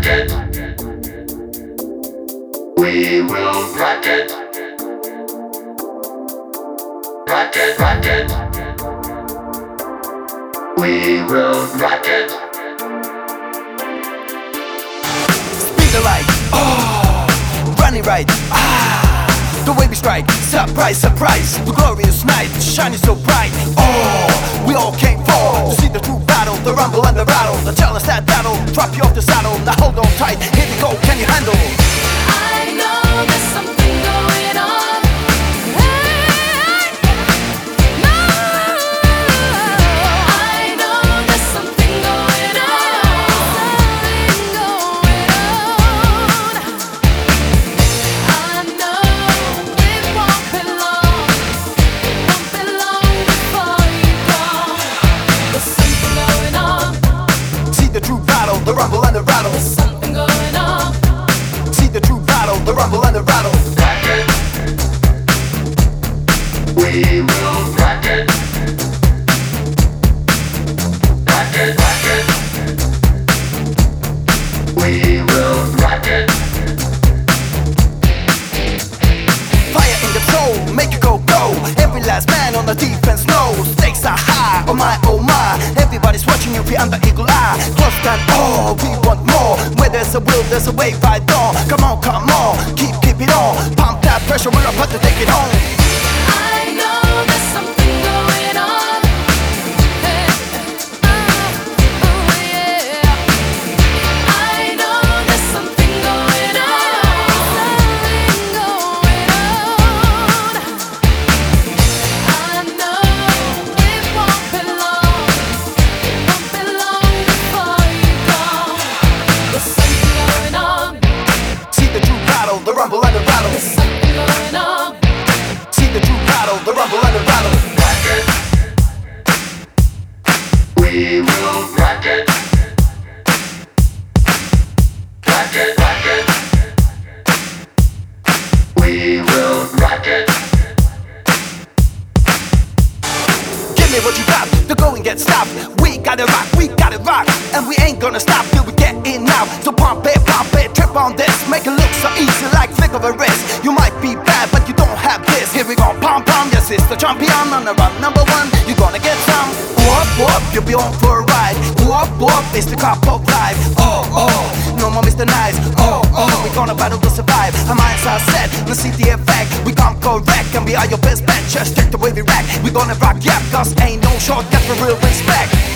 rock it. We will rock it. Rock it, rock it. We will rock it. Speed the light, oh, running right, the way we strike, surprise, surprise. The glorious night, shining so bright. Oh, we all came for to see the true battle, the rumble and the rattle. The challenge that battle, drop you off the saddle. Now hold on tight, here we go, can you handle? I know there's something going on. Hey, no. I know there's something going on. I know it won't be long before you go. There's something going on. See the true battle, the rumble and the rattle. There's something going on. See the true battle, the rumble and the rattle. Rock it. We will rock it. Rock it, rock it. We will rock it. Fire in the soul, make it go, go. Every last man on the defense knows stakes are high, oh my, oh my. Everybody's watching you be under eagle eye. Close down, oh, we want more. Where there's a will, there's a way by dawn. Come on, keep it on. Pump that pressure, we're about to take it home. I know there's something going on. Hey, oh yeah. I know there's something going on. I know it won't be long before you go. There's something going on. See the true battle, the rumble and the rattle. There's something going on. See the true battle, the rumble and the rattle. Rock it. We will rock it. Rock it, rock it. We will rock it. Give me what you got, the going gets stopped. We got it rock, and we ain't gonna stop till we get in now. So pump it, trip on this. Make it look so easy like flick of a wrist. You might be bad, but you don't have this. Here we go, pump, yes, it's the champion on the run. Number one, you're gonna get some. Whoop, you'll be on for a ride. Whoop, it's the cop of life. Oh, no more Mr. Nice. Oh, we gonna battle to survive. Our minds are set, let's see the effect. We come correct, and we are your best bet. Just check the way we rack. We gonna rock, yeah, cause ain't no shortcut for real respect.